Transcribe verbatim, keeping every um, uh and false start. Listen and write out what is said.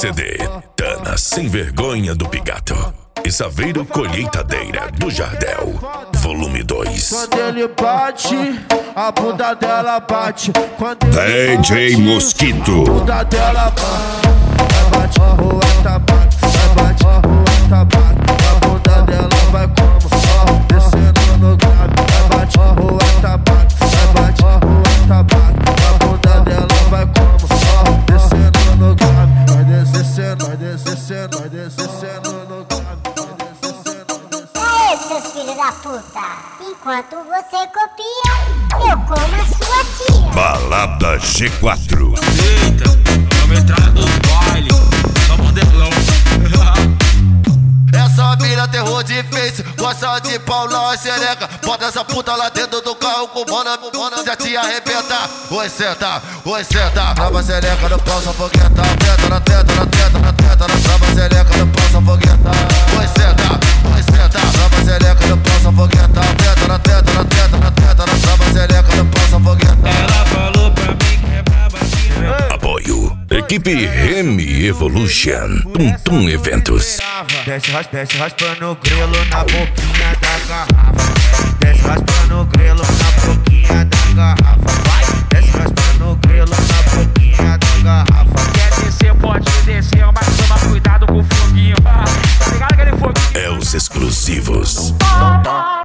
C D, Tana Sem Vergonha do Pigato e Saveiro Colheitadeira do Jardel, volume dois. Quando ele bate, a bunda dela bate. Quando D J Mosquito. A bunda dela bate. Vai bate, rua tabaco. Vai bate, rua tabaco. A bunda dela vai como? Descendo no grave. Vai bate, rua tabaco. Vai bate, rua tabaco. A bunda dela vai como? Descendo no grave. Vai descendo, vai descendo, vai descendo no grave. Seus filhos da puta, enquanto você copia, eu como a sua tia. Balada G quatro. Eita, vamos entrar no baile, só modelão. Essa mina terror de face, gosta de Paulão e xereca. Bota essa puta lá dentro do carro com bona, com bona, já te arrebenta. Oi, senta, oi, senta. Trava xereca no pau, só fogueta. Teta na teta, na teta, na teta. Trava xereca no pau, só fogueta. Oi, senta, oi, senta. Trava xereca no pau, só fogueta. Teta na teta, na teta, na teta. Trava xereca no pau, só fogueta. Ela falou pra mim que é braba aqui. Apoio Equipe Remy Evolution. Tum Tum Eventos. Desce, ras, desce raspando o grelo na boquinha da garrafa. Desce raspando o grelo na boquinha da garrafa. Vai, desce raspando o grelo